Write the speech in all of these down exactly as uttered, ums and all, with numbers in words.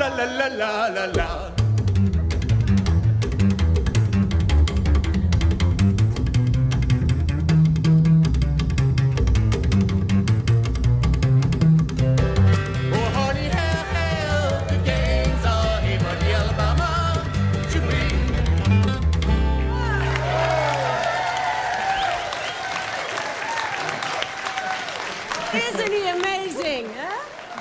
la la la la la. Isn't he amazing? Huh?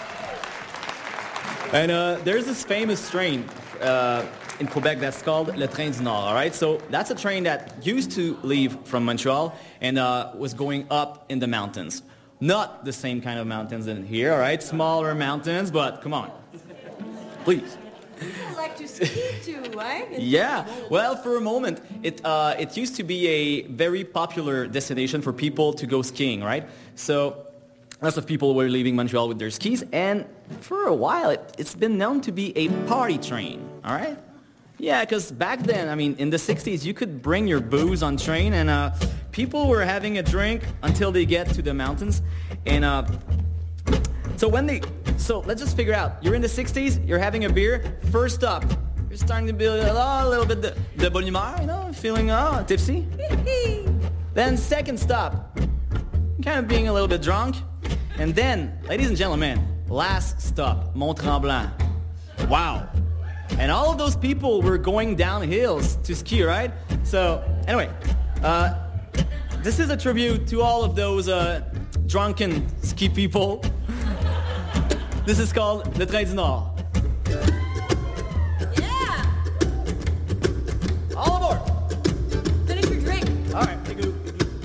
And uh, there's this famous train uh, in Quebec that's called Le Train du Nord, all right? So that's a train that used to leave from Montreal and uh, was going up in the mountains. Not the same kind of mountains in here, all right? Smaller mountains, but come on. Please. People like to ski too, right? Yeah, well, for a moment, it uh, it used to be a very popular destination for people to go skiing, right? So lots of people were leaving Montreal with their skis, and for a while, it, it's been known to be a party train, all right? Yeah, because back then, I mean, in the sixties, you could bring your booze on train, and uh, people were having a drink until they get to the mountains, and uh, so when they, so let's just figure out, you're in the sixties, you're having a beer, first stop, you're starting to build oh, a little bit de, de bonne humeur, you know, feeling oh, tipsy. Then second stop, kind of being a little bit drunk. And then, ladies and gentlemen, last stop, Mont-Tremblant. Wow. And all of those people were going down hills to ski, right? So, anyway, uh, this is a tribute to all of those uh, drunken ski people. This is called Le Train du Nord. Yeah! All aboard! Finish your drink. All right, take a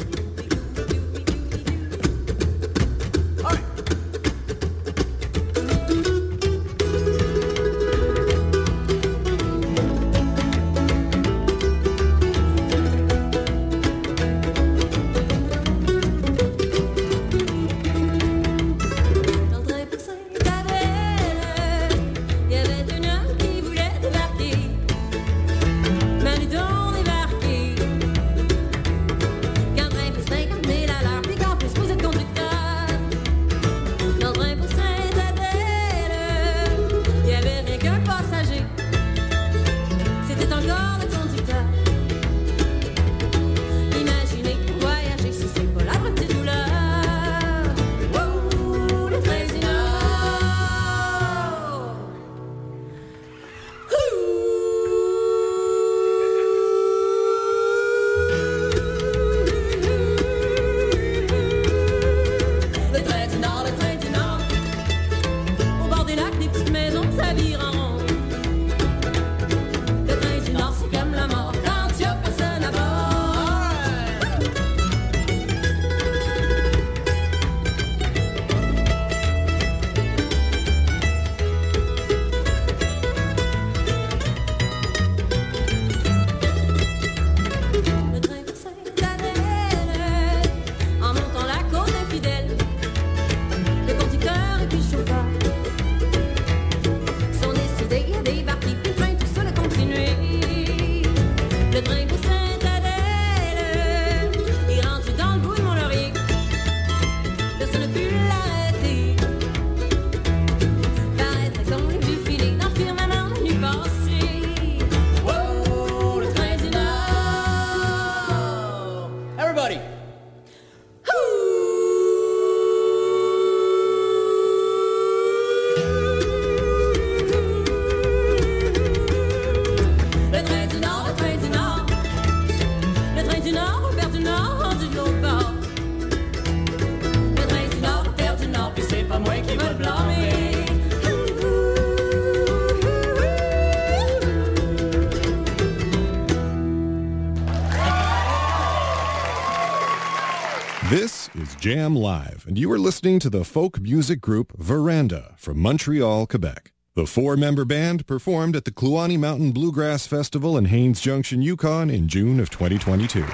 This is Jam Live, and you are listening to the folk music group Veranda from Montreal, Quebec. The four-member band performed at the Kluane Mountain Bluegrass Festival in Haines Junction, Yukon in June of twenty twenty-two.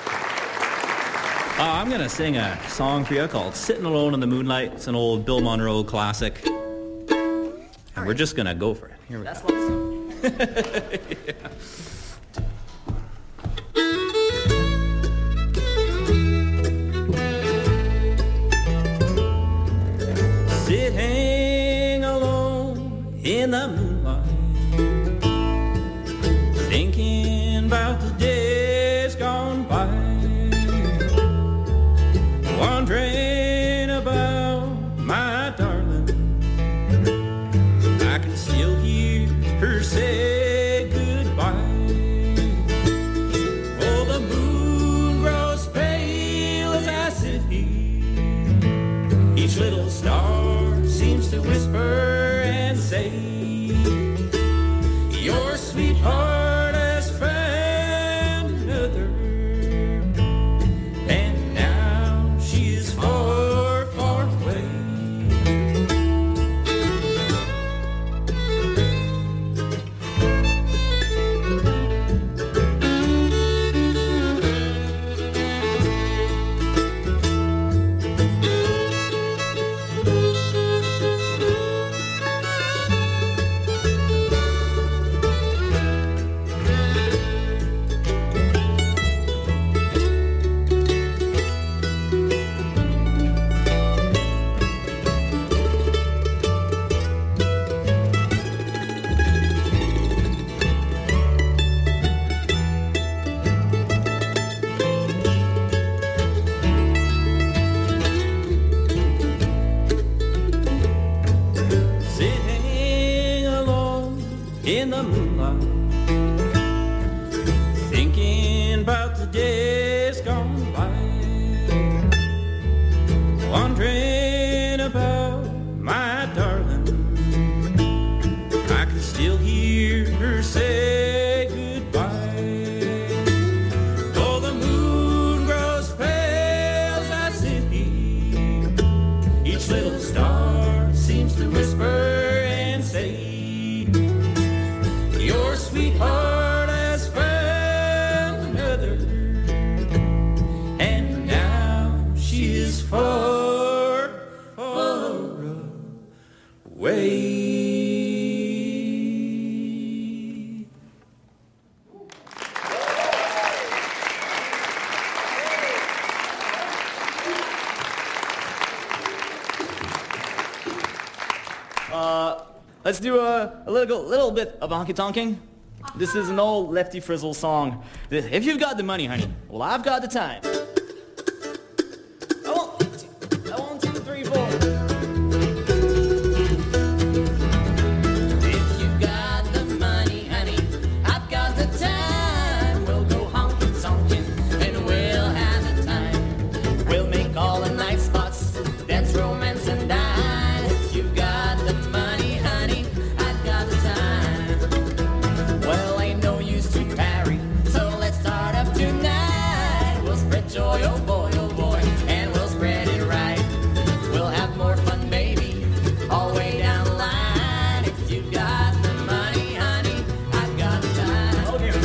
Uh, I'm going to sing a song for you called Sitting Alone in the Moonlight. It's an old Bill Monroe classic. And right. We're just going to go for it. Here we That's go. Yeah. Sitting alone in the moonlight, in the moonlight, thinking about the days gone by, wondering about my darling. I can still hear her say goodbye. Oh, the moon grows pale as I sit here. Each little star seems to whisper and say, your sweetheart has found another, and now she is far, far away. Uh, let's do a, a little, little bit of honky-tonking. This is an old Lefty Frizzle song. This, if you've got the money, honey, well, I've got the time. I want, two, I want two, three, four. If you've got the money, honey, I've got the time. We'll go honky-tonkin' and we'll have the time. We'll make all the night spots, dance, romance, and dine. If you've got the money, honey, I've got the time. Well, ain't no use to parry, so let's start up tonight. We'll spread joy, oh boy, oh boy, and we'll spread it right. We'll have more fun, baby, all the way down the line. If you've got the money, honey, I've got the time. Oh, dear.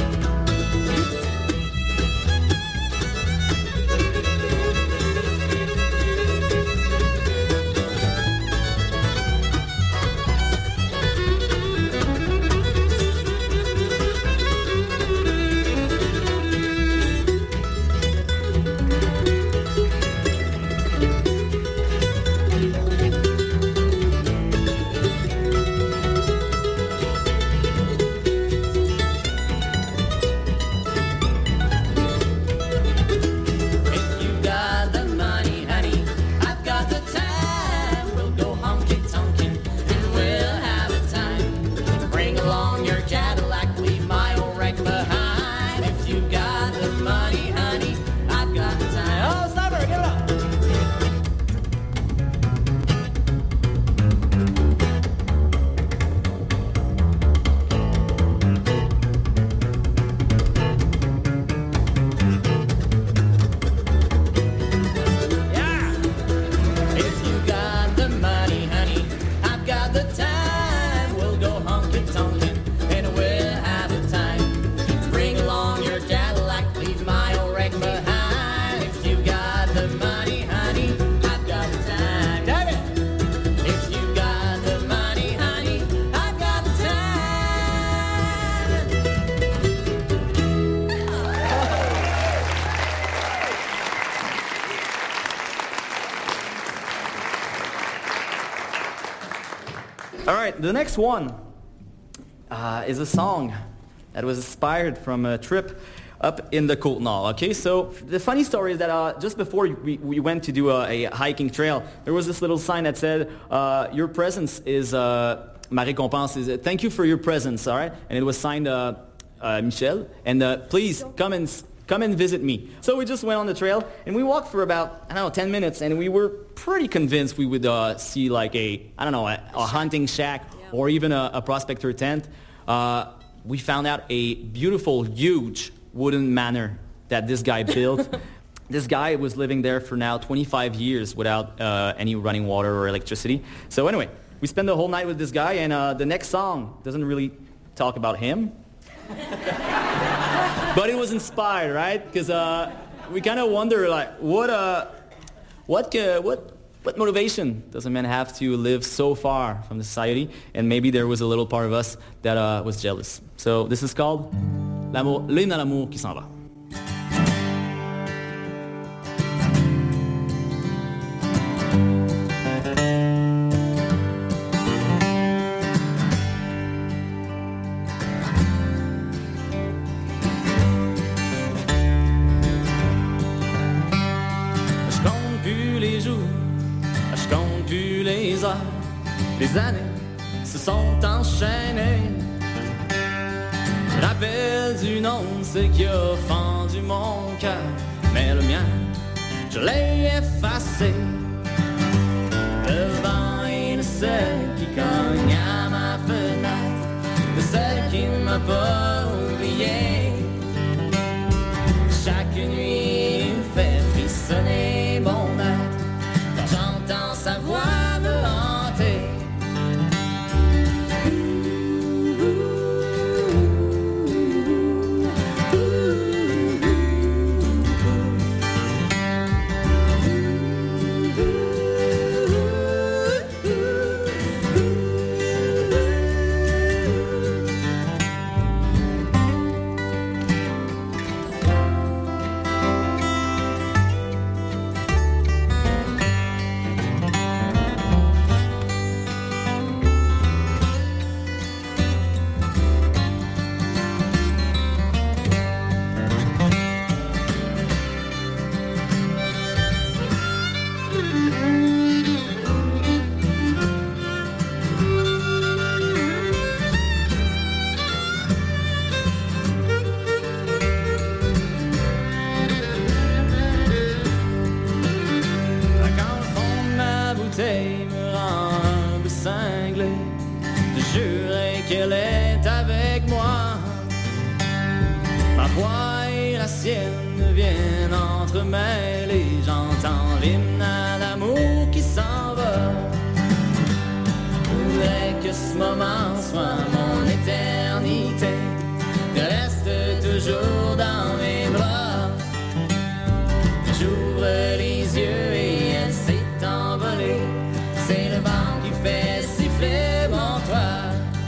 If you've got the money, honey, I've got the time. We'll go honky-tonkin' and we'll have a time. Bring along your Cadillac, leave my old wreck behind. If you've got the money, honey, I've got the time. Oh, stop her, give it up. If you got the money, honey, I've got the time. We'll go honky-tonkin' and we'll have a time. Bring along your Cadillac, leave my old wreck behind. If you got the money, honey, I've got the time. Damn it! If you got the money, honey, I've got the time. All right, the next one uh, is a song that was inspired from a trip up in the Côte-Nord. Okay, so the funny story is that uh, just before we, we went to do a, a hiking trail, there was this little sign that said, uh, your presence is, uh, ma récompense is, uh, thank you for your presence, all right? And it was signed uh, uh, Michel, and uh, please come and s- come and visit me. So we just went on the trail, and we walked for about, I don't know, ten minutes, and we were pretty convinced we would uh, see like a, I don't know, a, a hunting shack or even a, a prospector tent. Uh, we found out a beautiful, huge wooden manor that this guy built. This guy was living there for now twenty-five years without uh, any running water or electricity. So anyway, we spent the whole night with this guy, and uh, the next song doesn't really talk about him. But it was inspired, right? Because uh, we kind of wonder, like, what, uh, what, uh, what, what motivation does a man have to live so far from the society? And maybe there was a little part of us that uh, was jealous. So this is called L'amour, l'hymne à l'amour qui s'en va. Les années se sont enchaînées Rappelle du nom ce qui a fendu mon cœur, mais le mien, je l'ai effacé. Le vent est le seul qui cogne à ma fenêtre, le seul qui ne m'a pas oublié. Chaque nuit il me fait frissonner mon être quand j'entends sa voix me hanter. Qu'elle est avec moi. Ma voix et la sienne viennent entremêler. J'entends l'hymne à l'amour qui s'en va. Je voudrais que ce moment soit mon éternité, qu'elle reste toujours dans mes bras. J'ouvre les yeux et elle s'est envolée. C'est le vent qui fait siffler mon toit.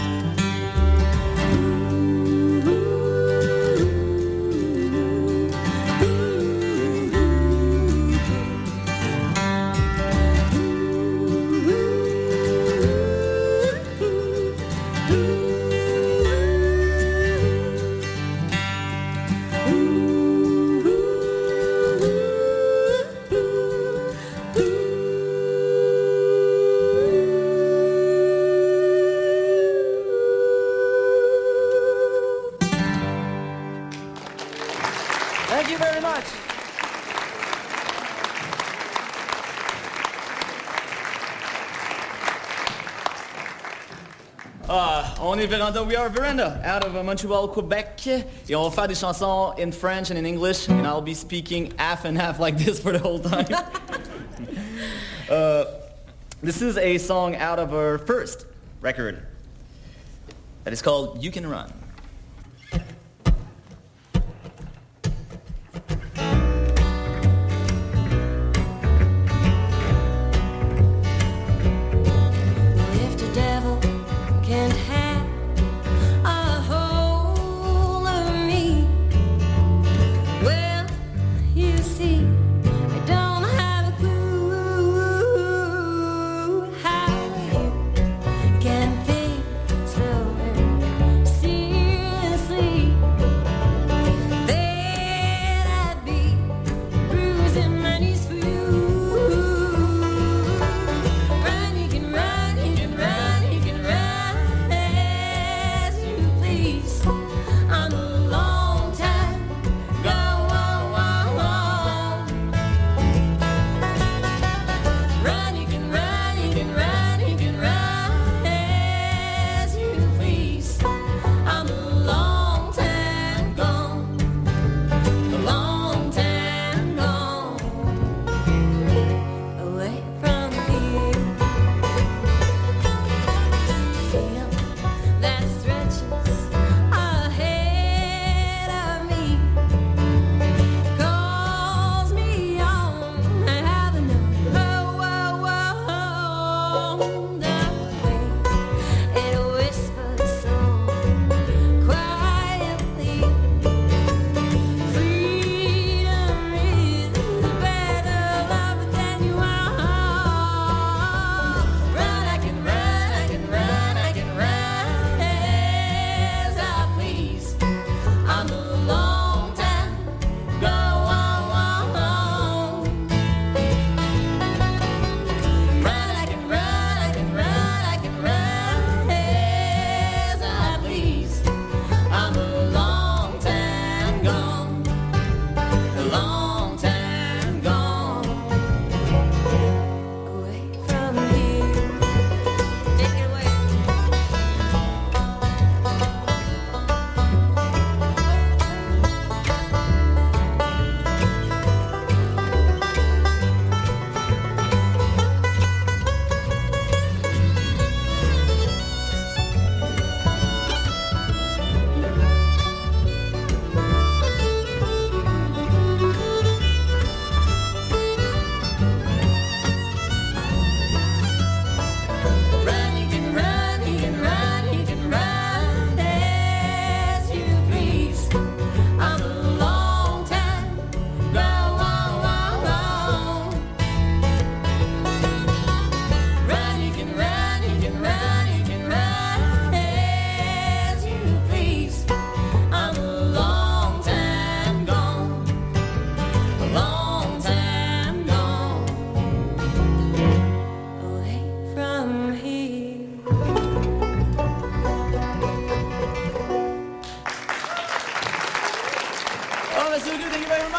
Thank you very much. Ah, on est Véranda, we are Véranda, out of uh, Montreal, Quebec. Et on va faire des chansons in French and in English, and I'll be speaking half and half like this for the whole time. uh, this is a song out of our first record that is called You Can Run. See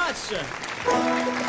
much.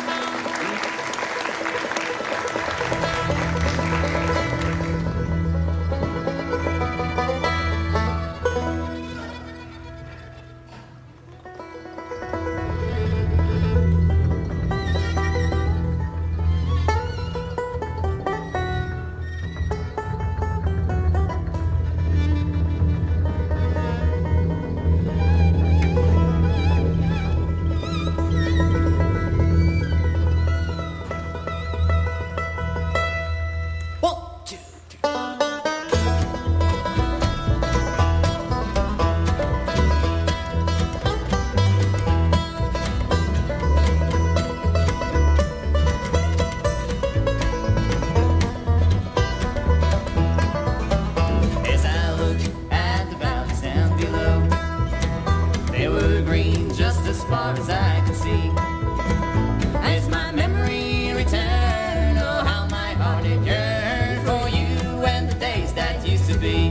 As I look at the valleys down below, they were green just as far as I could see. As my memory returned, oh how my heart it yearned for you and the days that used to be.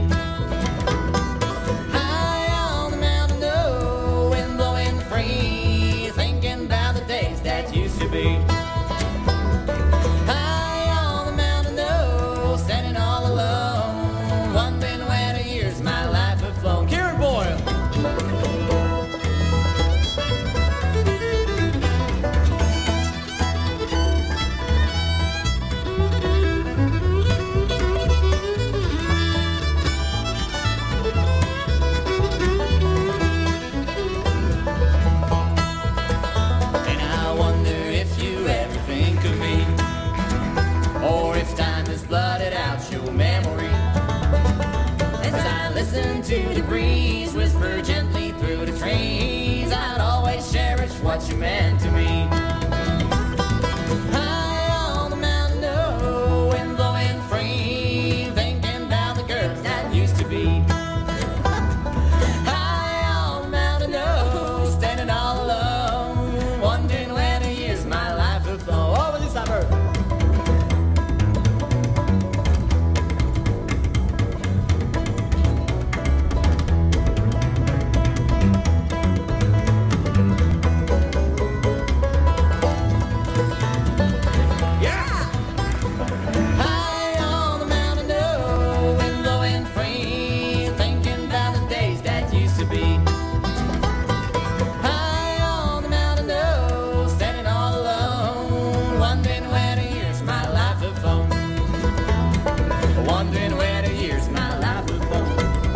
High on the mountain, oh, wind blowing free, thinking about the days that used to be. High on the mountain, oh, standing all alone, wondering where the years my life have flown. Kieran Boyle. And I wonder if you ever think of me, or if time has blotted out your memory. As I listen to the breeze whisper gently through the trees, I'd always cherish what you meant to me. High on the mountain, oh, wind blowing free, thinking about the girls that used to be. High on the mountain, oh, standing all alone, wondering where the years my life have flown. Oh, Willie Summer. High on the mountain, oh, wind blowing free, thinking about the days that used to be. High on the mountain, oh, standing all alone, wondering where the years my life have flown. Wondering where the years my life have flown.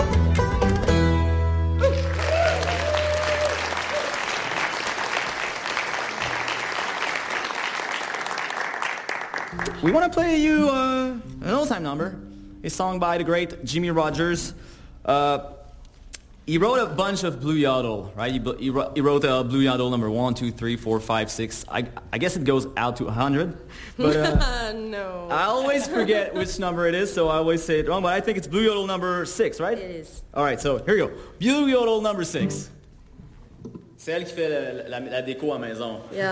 We want to play you uh, an old-time number, a song by the great Jimmy Rogers. Uh, he wrote a bunch of Blue Yodel, right? He, he, wrote, he wrote uh, Blue Yodel number one, two, three, four, five, six. I, I guess it goes out to one hundred. But uh, no. I always forget which number it is, so I always say it wrong. But I think it's Blue Yodel number six, right? It is. All right, so here we go. Blue Yodel number six. C'est elle qui fait la, la, la déco à maison. Yeah.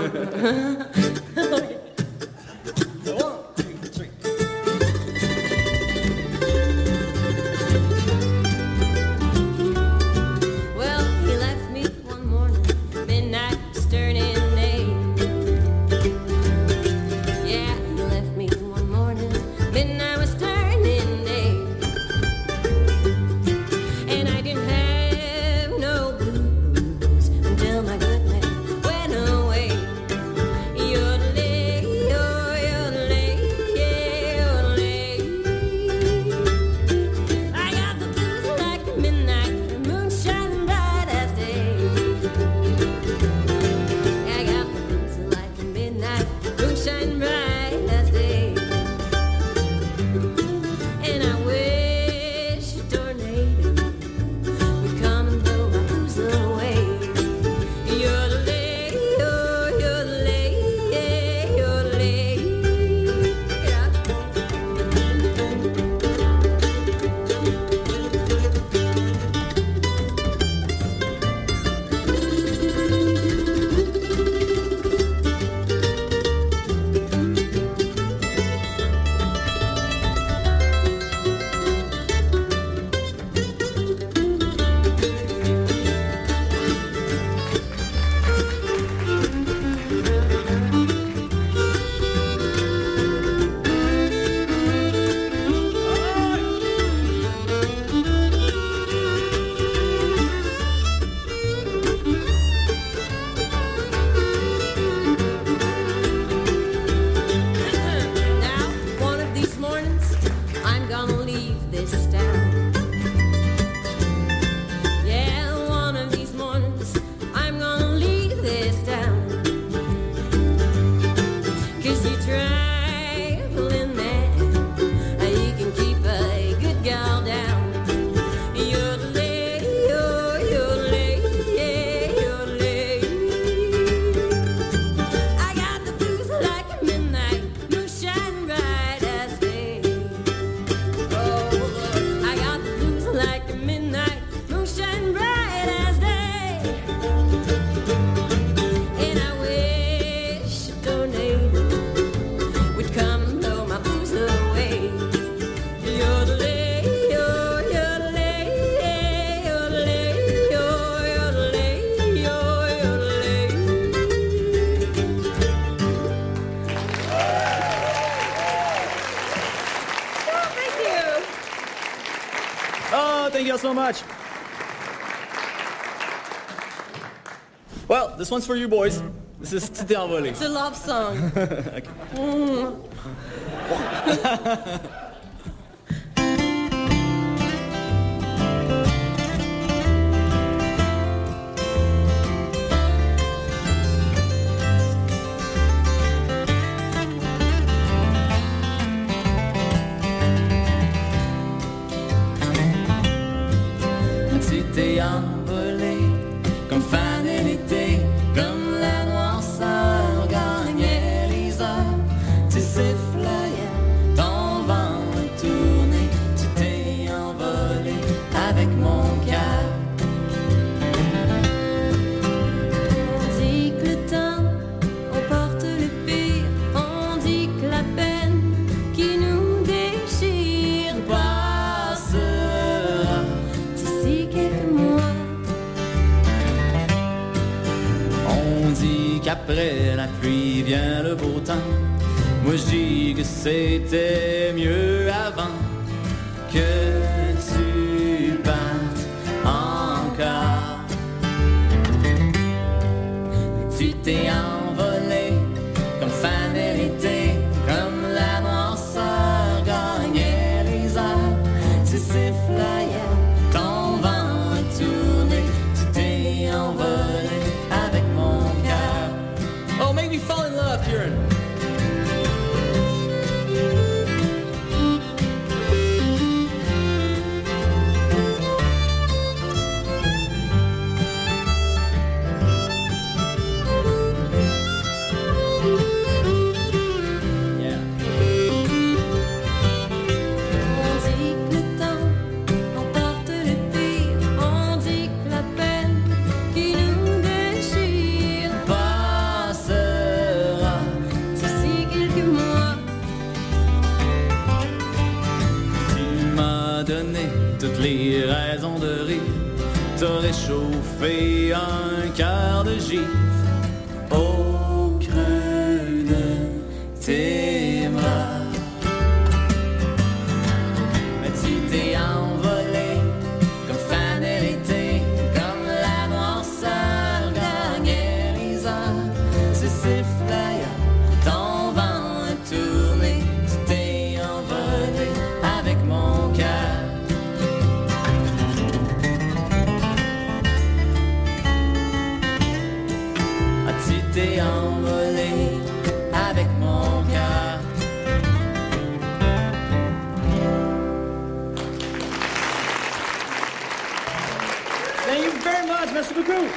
One, two, three. Well, he left me one morning, midnight, stirring in eight. Yeah, he left me one morning, midnight was stirring in eight. And I didn't have no blues until my good man went away. You're Oh, thank you all so much. Well, this one's for you boys. This is Tu t'es envolé. It's a love song. Tu t'es envolé comme fin de l'été, comme la noirceur gagnait les heures. Tu sifflais ton vent tourné, tu t'es envolé avec mon cœur. On dit que le temps emporte le pire, on dit que la peine qui nous déchire Passera d'ici quelques mois. On dit qu'après la pluie vient le beau temps. Moi je dis que c'était mieux avant que tu partes encore. Tu t'es envolé comme fin de l'été, comme la noirceur gagnait les heures. Tu sifflais ton vent tourné, tu t'es envolé avec mon cœur. Oh, make me fall in love, Kieran. Yeah. On dit que le temps emporte le pire, on dit que la peine qui nous déchire Passera d'ici quelques mois. Tu m'as donné toutes les raisons de rire. T'as réchauffé un cœur de givre au creux de tes bras. Mais tu t'es envolé comme fin de l'été, comme la noirceur gagnait les heures. Tu sifflais ton vent tourné, tu t'es envolé avec mon cœur. Ah, tu t'es envolé avec mon cœur. Thank you very much, Merci beaucoup.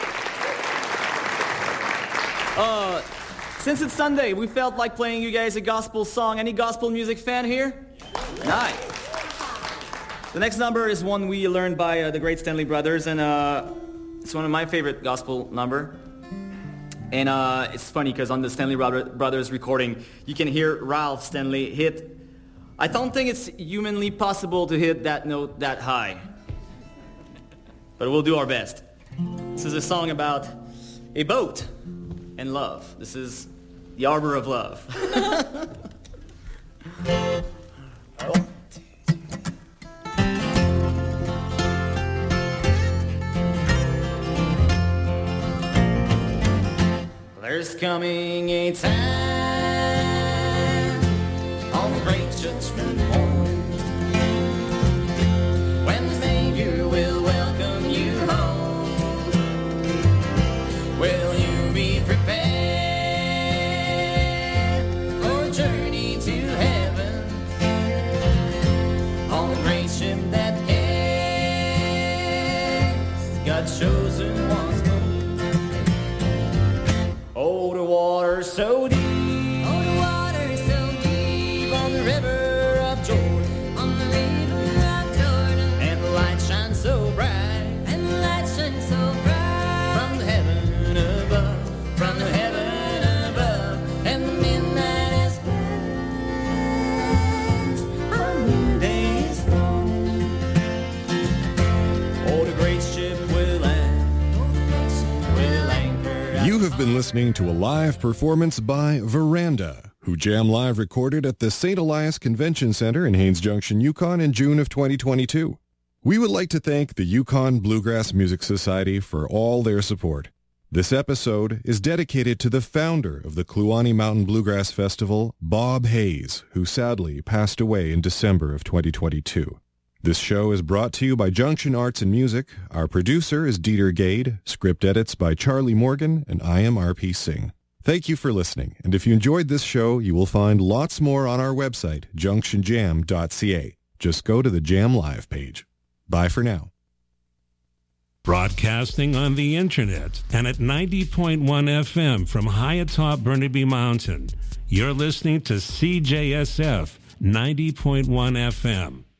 Uh, since it's Sunday, we felt like playing you guys a gospel song. Any gospel music fan here? Nice. The next number is one we learned by uh, the great Stanley Brothers, and uh, it's one of my favorite gospel number. And uh, it's funny because on the Stanley Brother- Brothers recording, you can hear Ralph Stanley hit. I don't think it's humanly possible to hit that note that high, but we'll do our best. This is a song about a boat and love. This is the Arbor of Love. There's coming a time on the great judgment morn when the Savior will welcome you home. Will you be prepared for a journey to heaven on the great ship that carries God's chosen ones? Oh, the water's so deep. Oh, the water's so deep On the river of Jordan. on the river of Jordan, And the light shines so bright and the light shines so bright from the heaven above, from the heaven above. And the midnight is past, a new day is dawning. Oh, the great ship will land, will anchor out. You have been listening to a live performance by Veranda, who Jam Live recorded at the Saint Elias Convention Center in Haines Junction, Yukon in June of twenty twenty-two. We would like to thank the Yukon Bluegrass Music Society for all their support. This episode is dedicated to the founder of the Kluane Mountain Bluegrass Festival, Bob Hayes, who sadly passed away in December of twenty twenty-two. This show is brought to you by Junction Arts and Music. Our producer is Dieter Gade, script edits by Charlie Morgan, and I am R P Singh. Thank you for listening, and if you enjoyed this show, you will find lots more on our website, junction jam dot c a. Just go to the Jam Live page. Bye for now. Broadcasting on the internet and at ninety point one F M from high atop Burnaby Mountain. You're listening to C J S F ninety point one F M.